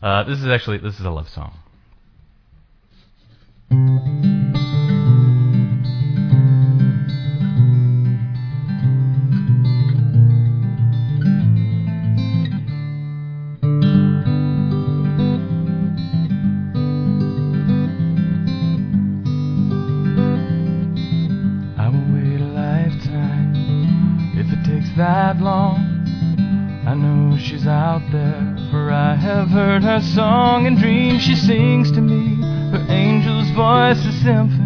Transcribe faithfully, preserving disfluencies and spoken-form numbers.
Uh, this is actually this is a love song. I will wait a lifetime if it takes that long. I know she's out there, for I have heard her song in dreams. She sings to me, her angel's voice is symphony.